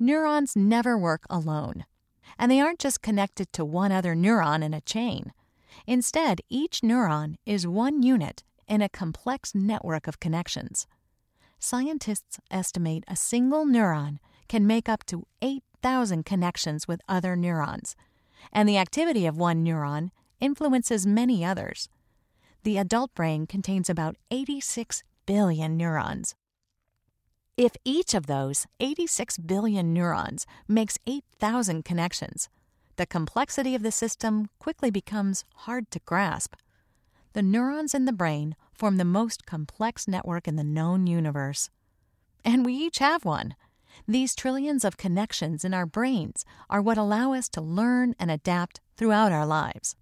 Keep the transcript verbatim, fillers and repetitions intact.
Neurons never work alone. And they aren't just connected to one other neuron in a chain. Instead, each neuron is one unit in a complex network of connections. Scientists estimate a single neuron can make up to eight thousand connections with other neurons, and the activity of one neuron influences many others. The adult brain contains about eighty-six billion neurons. If each of those eighty-six billion neurons makes eight thousand connections, the complexity of the system quickly becomes hard to grasp. The neurons in the brain form the most complex network in the known universe. And we each have one. These trillions of connections in our brains are what allow us to learn and adapt throughout our lives.